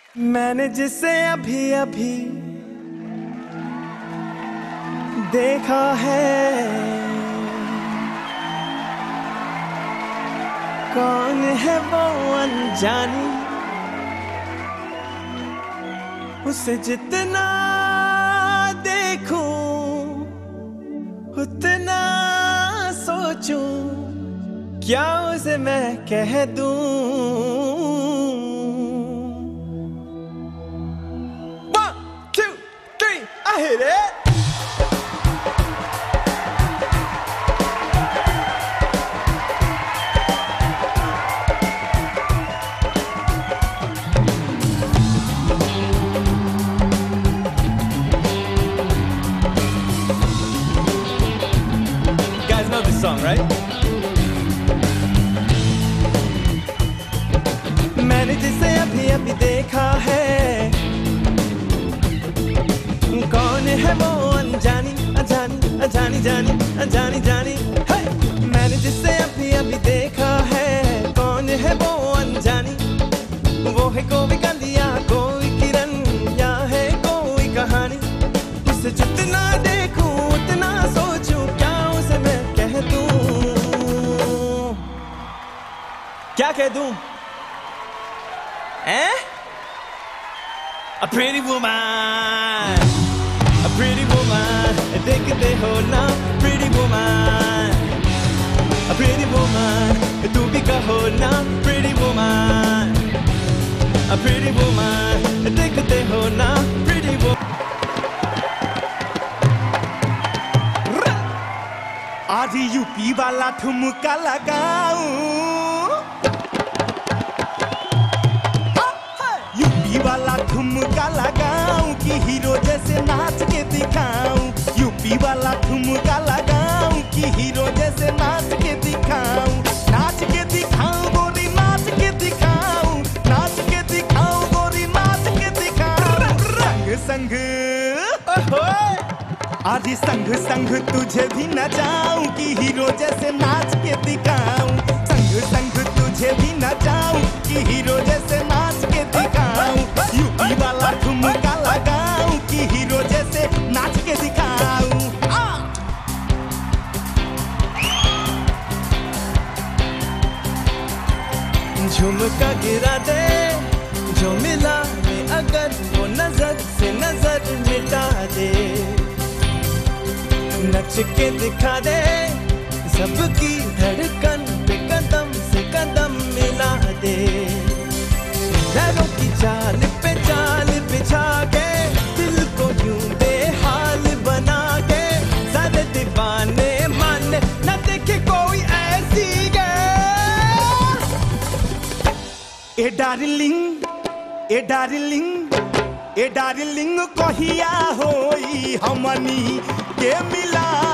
मैंने जिसे अभी अभी देखा है, कौन है वो अनजानी, उसे जितना देखूं उतना सोचूं, क्या उसे मैं कह दूं। One, two, three, I hit it. Know this song, right? मैंने जिसे अभी अभी देखा है, कौन है वो अनजानी अनजानी अनजानी जानी अनजानी जानी। मैंने जिसे अभी अभी देखा है, कौन है वो अनजानी, वो है कोई कंदिया कोई किरण या है कोई कहानी, उसे जितना देखूं उतना सोचूं, क्या उसे मैं कह दूं, क्या कह दूं? A pretty woman, a pretty woman, देखते हो ना pretty woman, a pretty woman, तू भी कहो ना pretty woman, a pretty woman, देखते हो ना pretty woman। आज यूपी वाला ठुमका लगाऊं, यूपी वाला ठुमका लगाऊं कि हीरो जैसे नाच के दिखाऊं, यूपी वाला ठुमका लगाऊं कि हीरो जैसे नाच के दिखाऊं, नाच के दिखाऊं गोरी नाच के दिखाऊं, नाच के दिखाऊं गोरी नाच के दिखाऊं, संग संग आज संग संग तुझे भी नचाऊं कि हीरो जैसे नाच के दिखाऊं, संग संग तुझे भी नचाऊं कि हीरो जैसे नाच के दिखाऊं, यूपी वाला ठुमका लगाऊं कि हीरो जैसे नाच के दिखाऊं। झुमका गिरा दे जो मिला में, अगर वो नजर से नजर मिटा दे, नच के दिखा दे सबकी धड़कन पे कदम से कदम मिला दे, लहरों की चाल पे चाल बिछा के, दिल को यूं बेहाल बना के, सारे दीवाने माने न देखे कोई ऐसी गर्ल। ए डार्लिंग ए डार्लिंग ए डार्लिंग कहिया होई हमनी के मिला